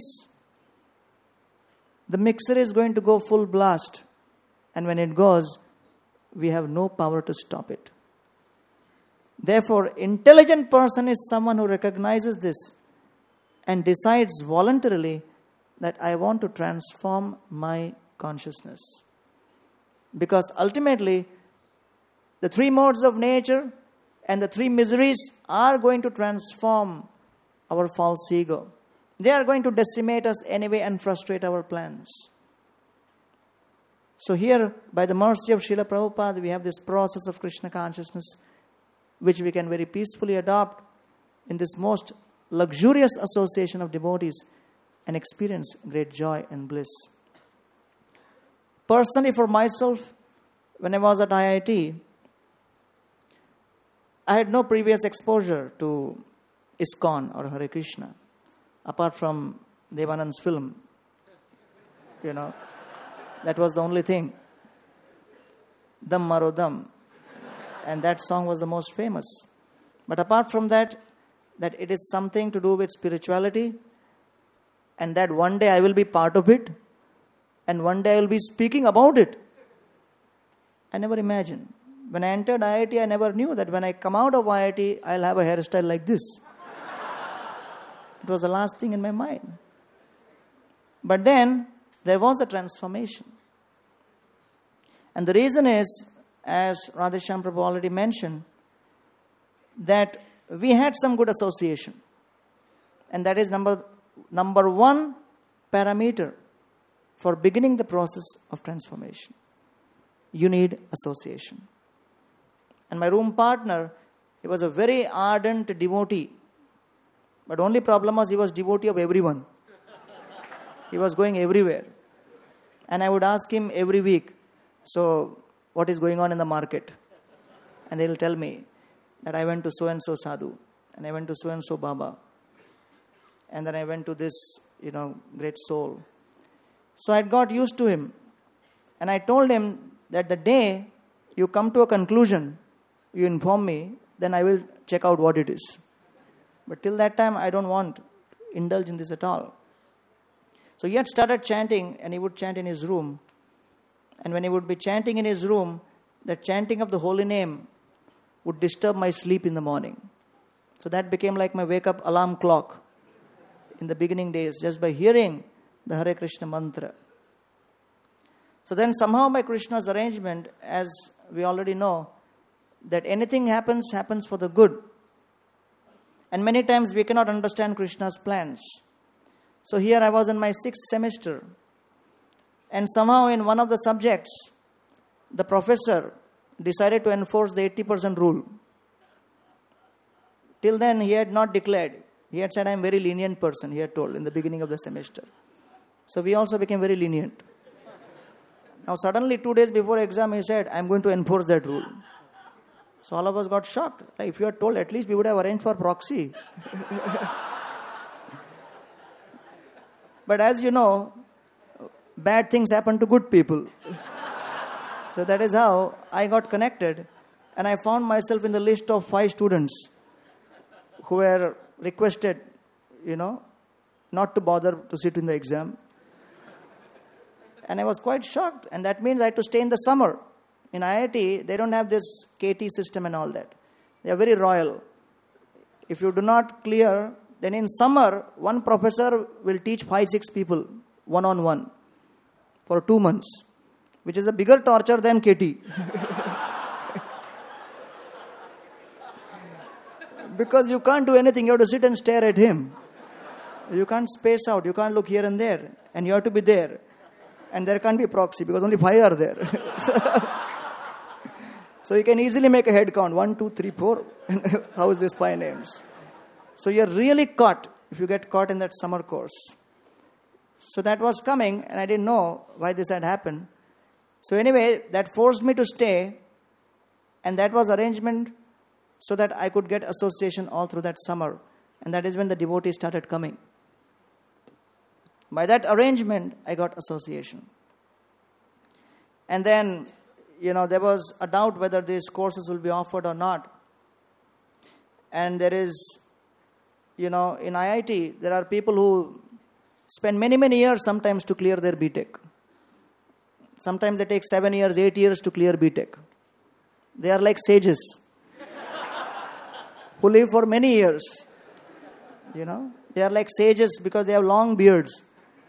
The mixer is going to go full blast. And when it goes, we have no power to stop it. Therefore, intelligent person is someone who recognizes this and decides voluntarily that I want to transform my consciousness. Because ultimately, the three modes of nature and the three miseries are going to transform our false ego. They are going to decimate us anyway and frustrate our plans. So here, by the mercy of Srila Prabhupada, we have this process of Krishna consciousness, which we can very peacefully adopt in this most luxurious association of devotees and experience great joy and bliss. Personally, for myself, when I was at IIT, I had no previous exposure to ISKCON or Hare Krishna, apart from Devanand's film. That was the only thing. Dam Maro Dam. And that song was the most famous. But apart from that it is something to do with spirituality, and that one day I will be part of it, and one day I will be speaking about it. I never imagined. When I entered IIT, I never knew that when I come out of IIT, I'll have a hairstyle like this. It was the last thing in my mind. But then, there was a transformation. And the reason is, as Radheshyam Prabhu already mentioned, that we had some good association. And that is number one parameter for beginning the process of transformation. You need association. And my room partner, he was a very ardent devotee. But only problem was he was devotee of everyone. He was going everywhere. And I would ask him every week, so what is going on in the market? And they will tell me that I went to so-and-so sadhu, and I went to so-and-so Baba, and then I went to this, great soul. So I got used to him. And I told him that the day you come to a conclusion, you inform me, then I will check out what it is. But till that time, I don't want to indulge in this at all. So he had started chanting, and he would chant in his room. And when he would be chanting in his room, the chanting of the holy name would disturb my sleep in the morning. So that became like my wake-up alarm clock in the beginning days, just by hearing the Hare Krishna mantra. So then somehow by Krishna's arrangement, as we already know, that anything happens for the good. And many times we cannot understand Krishna's plans. So here I was in my 6th semester, and somehow in one of the subjects, the professor decided to enforce the 80% rule. Till then he had not declared. He had said, I am a very lenient person, he had told in the beginning of the semester. So we also became very lenient. Now suddenly 2 days before exam he said, I am going to enforce that rule. So all of us got shocked. Like, if you had told, at least we would have arranged for proxy. But as you know, bad things happen to good people. So that is how I got connected. And I found myself in the list of 5 students who were requested, not to bother to sit in the exam. And I was quite shocked. And that means I had to stay in the summer. In IIT, they don't have this KT system and all that. They are very royal. If you do not clear, then in summer, one professor will teach 5-6 people one-on-one for 2 months, which is a bigger torture than KT. Because you can't do anything, you have to sit and stare at him. You can't space out, you can't look here and there, and you have to be there. And there can't be proxy because only 5 are there. So you can easily make a head count, 1, 2, 3, 4. How is this 5 names? So you're really caught if you get caught in that summer course. So that was coming, and I didn't know why this had happened. So anyway, that forced me to stay, and that was arrangement so that I could get association all through that summer. And that is when the devotees started coming. By that arrangement, I got association. And then, there was a doubt whether these courses will be offered or not. And there is, in IIT, there are people who spend many, many years sometimes to clear their BTech. Sometimes they take 7 years, 8 years to clear BTech. They are like sages who live for many years. They are like sages because they have long beards.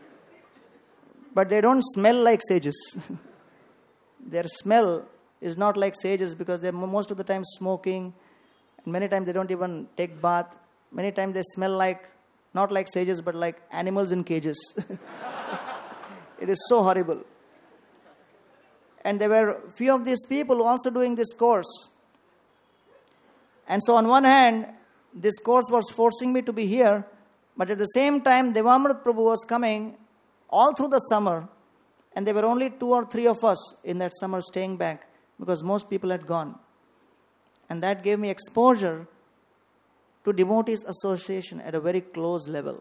But they don't smell like sages. Their smell is not like sages because they're most of the time smoking. And many times they don't even take bath. Many times they smell like, not like sages, but like animals in cages. It is so horrible. And there were few of these people also doing this course. And so on one hand, this course was forcing me to be here. But at the same time, Devamrit Prabhu was coming all through the summer, and there were only 2 or 3 of us in that summer staying back because most people had gone. And that gave me exposure to devotees association at a very close level.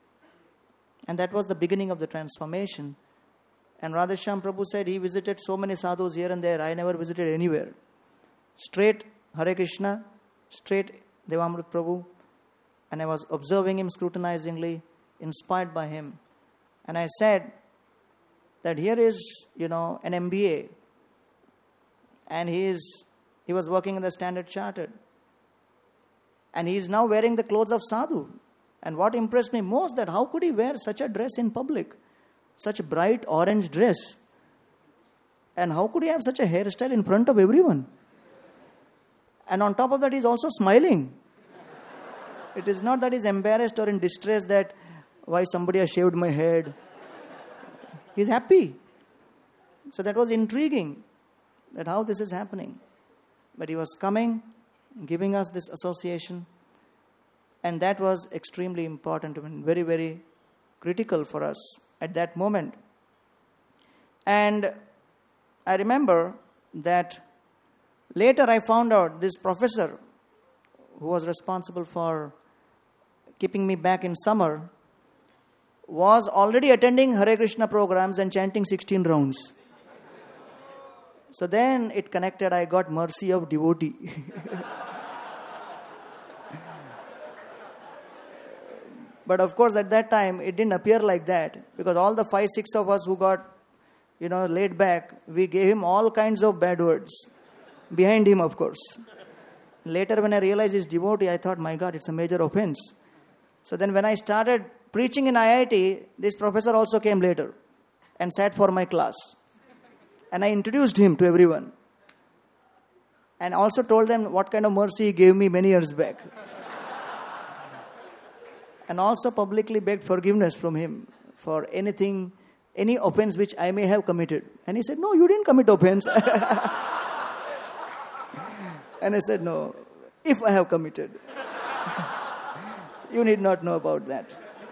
And that was the beginning of the transformation. And Radheshyam Prabhu said he visited so many sadhus here and there. I never visited anywhere. Straight Hare Krishna, straight Devamrit Prabhu. And I was observing him scrutinizingly, inspired by him. And I said that here is, an MBA. And he was working in the Standard Chartered. And he is now wearing the clothes of sadhu. And what impressed me most, that how could he wear such a dress in public? Such a bright orange dress. And how could he have such a hairstyle in front of everyone? And on top of that, he's also smiling. It is not that he's embarrassed or in distress that why somebody has shaved my head. He's happy. So that was intriguing, that how this is happening. But he was coming, giving us this association. And that was extremely important, very, very critical for us at that moment. And I remember that later I found out this professor who was responsible for keeping me back in summer was already attending Hare Krishna programs and chanting 16 rounds. So then it connected, I got mercy of devotee. But of course, at that time, it didn't appear like that, because all the 5, 6 of us who got, laid back, we gave him all kinds of bad words. Behind him, of course. Later, when I realized he's devotee, I thought, my God, it's a major offense. So then when I started preaching in IIT, this professor also came later and sat for my class. And I introduced him to everyone. And also told them what kind of mercy he gave me many years back. And also publicly begged forgiveness from him for anything, any offense which I may have committed. And he said, no, you didn't commit offense. And I said, no, if I have committed. You need not know about that.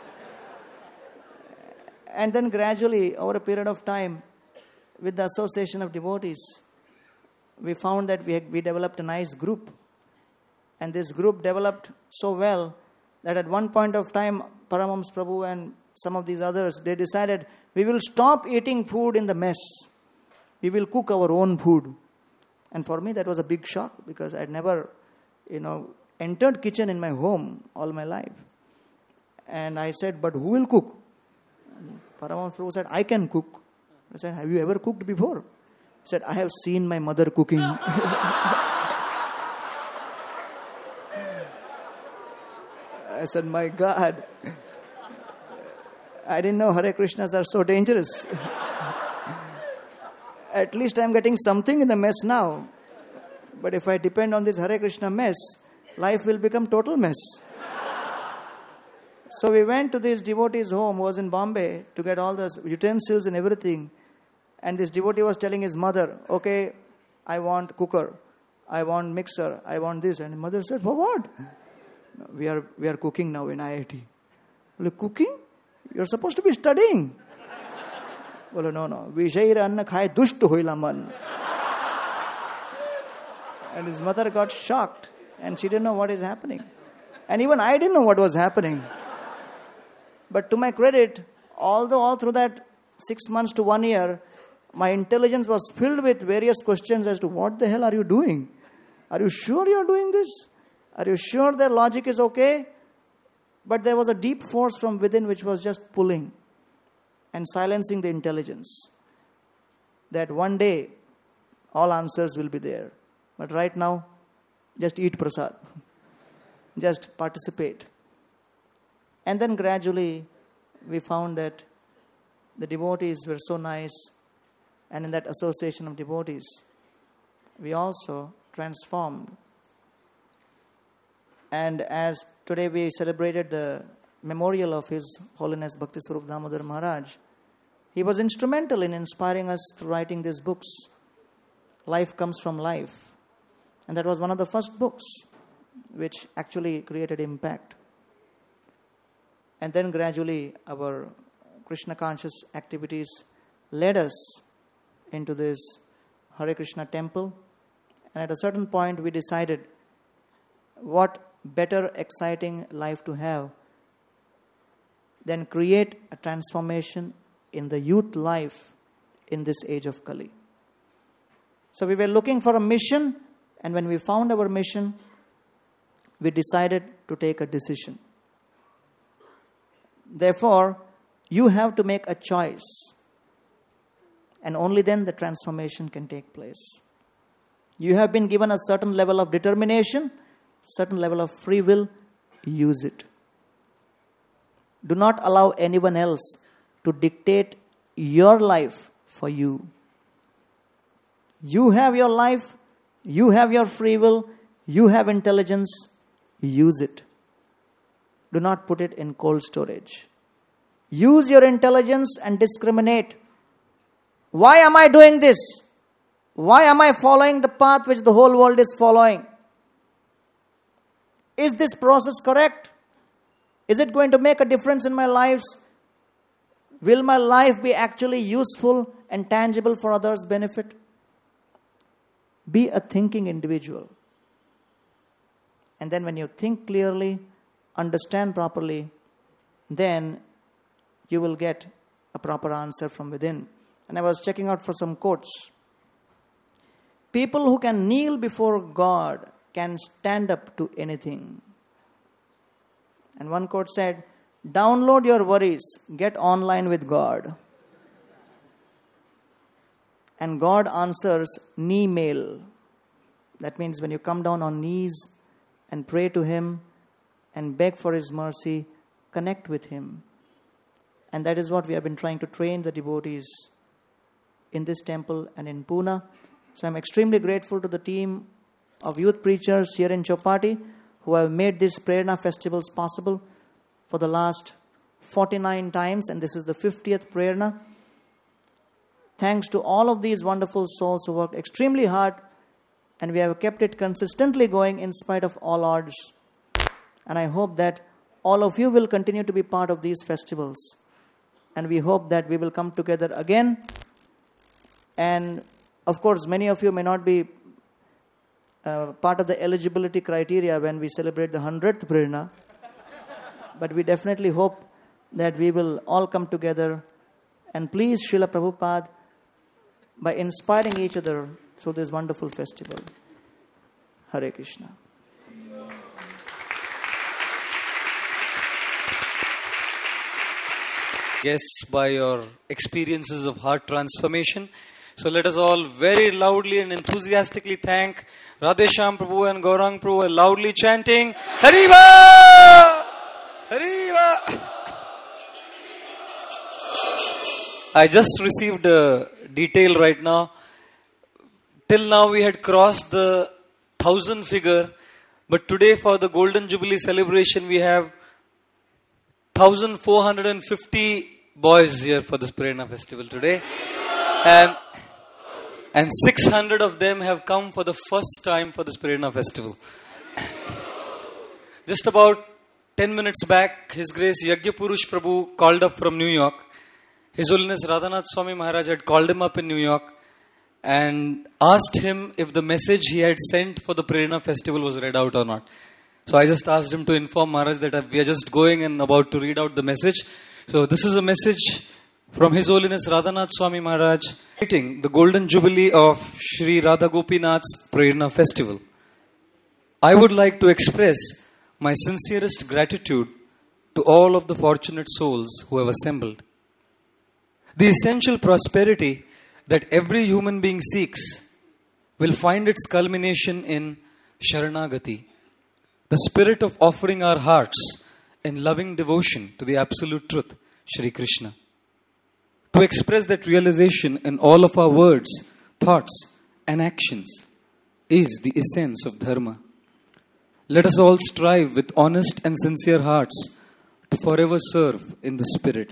And then gradually, over a period of time, with the association of devotees, we found that we developed a nice group. And this group developed so well that at one point of time, Paramahamsa Prabhu and some of these others, they decided, we will stop eating food in the mess. We will cook our own food. And for me, that was a big shock, because I'd never, entered kitchen in my home all my life. And I said, but who will cook? And Paramahamsa Prabhu said, I can cook. I said, have you ever cooked before? He said, I have seen my mother cooking. I said, my God, I didn't know Hare Krishnas are so dangerous. At least I'm getting something in the mess now. But if I depend on this Hare Krishna mess, life will become total mess. So we went to this devotee's home, who was in Bombay, to get all the utensils and everything. And this devotee was telling his mother, okay, I want cooker, I want mixer, I want this. And the mother said, for what? We are cooking now in IIT. Well, cooking? You're supposed to be studying. Well, no. Vishair anna khai dusht hoila man. And his mother got shocked. And she didn't know what is happening. And even I didn't know what was happening. But to my credit, all through that 6 months to 1 year, my intelligence was filled with various questions as to what the hell are you doing? Are you sure you're doing this? Are you sure their logic is okay? But there was a deep force from within which was just pulling and silencing the intelligence. That one day, all answers will be there. But right now, just eat prasad. Just participate. And then gradually, we found that the devotees were so nice. And in that association of devotees, we also transformed. And as today we celebrated the memorial of His Holiness Bhakti Swarup Damodar Maharaj, he was instrumental in inspiring us through writing these books. Life Comes from Life. And that was one of the first books which actually created impact. And then gradually our Krishna conscious activities led us into this Hare Krishna temple. And at a certain point we decided what better exciting life to have than create a transformation in the youth life in this age of Kali. So we were looking for a mission, and when we found our mission, we decided to take a decision. Therefore, you have to make a choice, and only then the transformation can take place. You have been given a certain level of determination, certain level of free will, use it. Do not allow anyone else to dictate your life for you. You have your life, you have your free will, you have intelligence, use it. Do not put it in cold storage. Use your intelligence and discriminate. Why am I doing this? Why am I following the path which the whole world is following? Is this process correct? Is it going to make a difference in my lives? Will my life be actually useful and tangible for others' benefit? Be a thinking individual. And then when you think clearly, understand properly, then you will get a proper answer from within. And I was checking out for some quotes. People who can kneel before God can stand up to anything. And one quote said, Download your worries. Get online with God. And God answers knee mail. That means when you come down on knees and pray to Him and beg for His mercy, connect with Him. And that is what we have been trying to train the devotees in this temple and in Pune. So I'm extremely grateful to the team of youth preachers here in Chopati who have made these Prerna festivals possible for the last 49 times, and this is the 50th Prerna. Thanks to all of these wonderful souls who worked extremely hard, and we have kept it consistently going in spite of all odds. And I hope that all of you will continue to be part of these festivals. And we hope that we will come together again. And of course, many of you may not be part of the eligibility criteria when we celebrate the 100th Prerna. But we definitely hope that we will all come together and please Srila Prabhupada by inspiring each other through this wonderful festival. Hare Krishna. Guests by your experiences of heart transformation. So let us all very loudly and enthusiastically thank Radhesham Prabhu and Gaurang Prabhu, loudly chanting Hariva! Hariva! I just received a detail right now. Till now we had crossed the 1,000 figure, but today for the Golden Jubilee celebration we have 1,450 boys here for this Prerna festival today. And 600 of them have come for the first time for this Prerna festival. Just about 10 minutes back, His Grace Yagyapurush Prabhu called up from New York. His Holiness Radhanath Swami Maharaj had called him up in New York and asked him if the message he had sent for the Prerna festival was read out or not. So I just asked him to inform Maharaj that we are just going and about to read out the message. So this is a message from His Holiness Radhanath Swami Maharaj, writing the Golden Jubilee of Sri Radha Gopinath's Prerna Festival. I would like to express my sincerest gratitude to all of the fortunate souls who have assembled. The essential prosperity that every human being seeks will find its culmination in Sharanagati, the spirit of offering our hearts in loving devotion to the absolute truth, Shri Krishna. To express that realization in all of our words, thoughts, and actions is the essence of Dharma. Let us all strive with honest and sincere hearts to forever serve in the Spirit.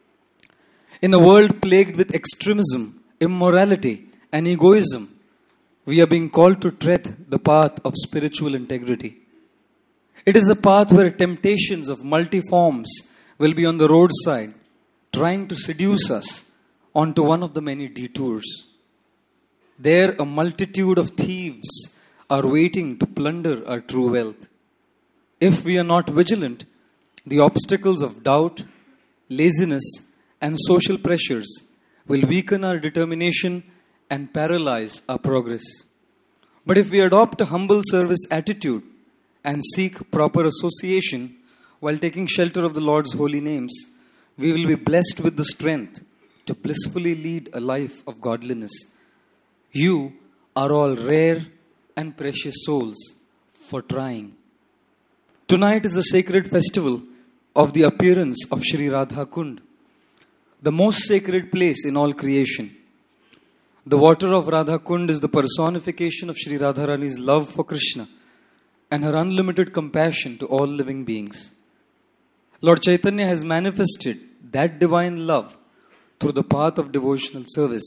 In a world plagued with extremism, immorality, and egoism, we are being called to tread the path of spiritual integrity. It is a path where temptations of multi-forms will be on the roadside, trying to seduce us onto one of the many detours. There, a multitude of thieves are waiting to plunder our true wealth. If we are not vigilant, the obstacles of doubt, laziness, and social pressures will weaken our determination and paralyze our progress. But if we adopt a humble service attitude and seek proper association while taking shelter of the Lord's holy names, we will be blessed with the strength to blissfully lead a life of godliness. You are all rare and precious souls for trying. Tonight is the sacred festival of the appearance of Sri Radha Kund, the most sacred place in all creation. The water of Radha Kund is the personification of Sri Radharani's love for Krishna and her unlimited compassion to all living beings. Lord Chaitanya has manifested that divine love through the path of devotional service.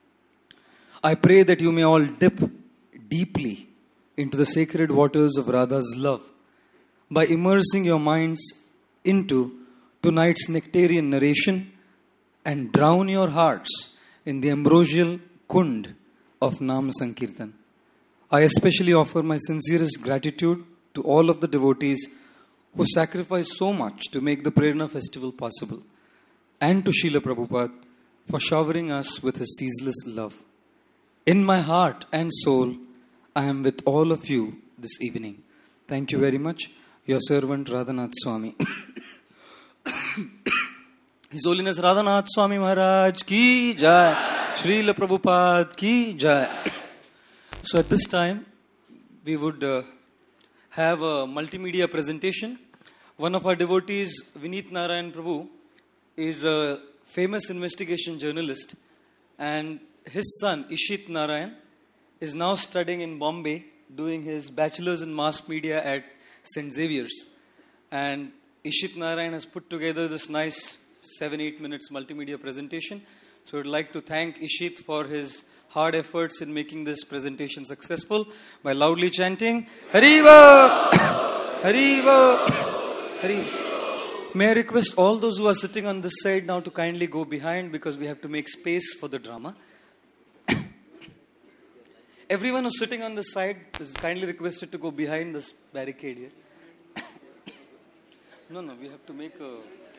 I pray that you may all dip deeply into the sacred waters of Radha's love by immersing your minds into tonight's nectarian narration and drown your hearts in the ambrosial kund of Nam Sankirtan. I especially offer my sincerest gratitude to all of the devotees who sacrificed so much to make the Prerna festival possible, and to Srila Prabhupada for showering us with his ceaseless love. In my heart and soul, I am with all of you this evening. Thank you very much. Your servant Radhanath Swami. His Holiness Radhanath Swami Maharaj ki jai. Srila Prabhupada ki jai. So at this time, we would have a multimedia presentation. One of our devotees, Vineet Narayan Prabhu, is a famous investigation journalist, and his son, Ishit Narayan, is now studying in Bombay, doing his bachelor's in mass media at St. Xavier's. And Ishit Narayan has put together this nice 7-8 minutes multimedia presentation. So I would like to thank Ishit for his hard efforts in making this presentation successful by loudly chanting Hariva! Hariva! Hariva! May I request all those who are sitting on this side now to kindly go behind, because we have to make space for the drama. Everyone who's sitting on this side is kindly requested to go behind this barricade here. No, we have to make a